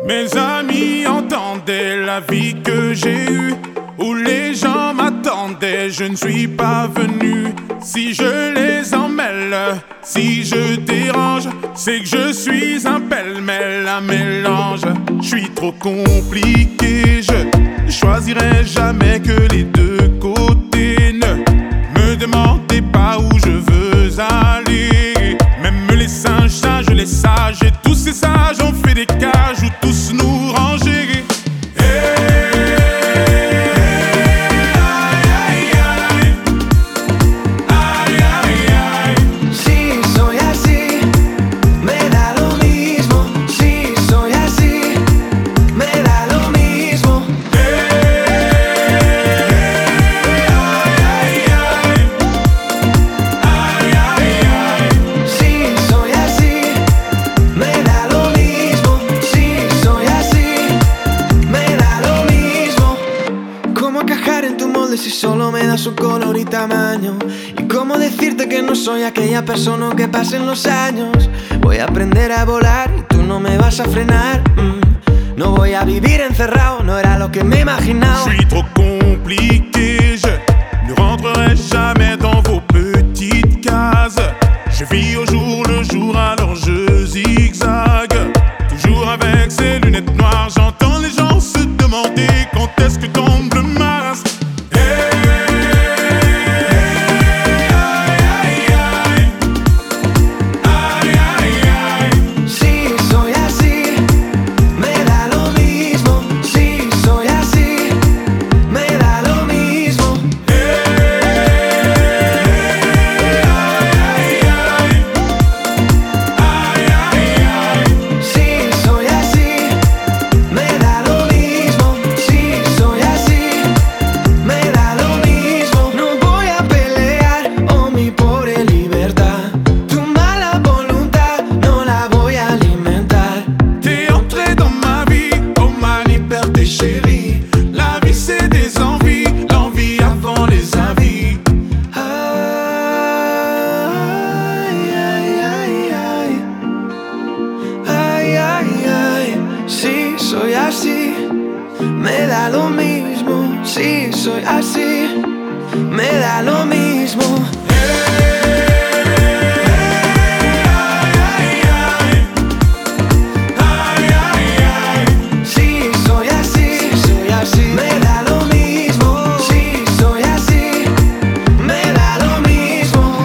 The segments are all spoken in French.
Mes amis entendaient la vie que j'ai eue, où les gens m'attendaient, je ne suis pas venu. Si je les emmêle, si je dérange, c'est que je suis un pêle-mêle, un mélange. Je suis trop compliqué, je choisirai jamais que les deux côtés. Ne me demandez pas où je veux aller. Même les singes, sages, les sages, et tous ces sages ont fait des cages où tous nous ranger. Si solo me das un color y tamaño, y cómo decirte que no soy aquella persona que pasen los años. Voy a aprender a volar y tú no me vas a frenar. No voy a vivir encerrado, no era lo que me imaginaba. Je suis trop compliqué, je ne rentrerai jamais dans vos petites cases. Je vis au jour le jour, alors je zigzague. Toujours avec ces lunettes noires, j'entends les gens se demander quand est-ce que tombe le masque. Soy así, me da lo mismo. Si soy así, me da lo mismo. Si soy así, me da lo mismo. Si soy así, me da lo mismo.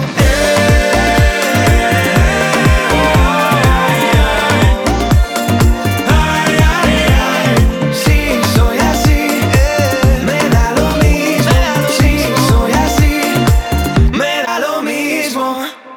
Mismo.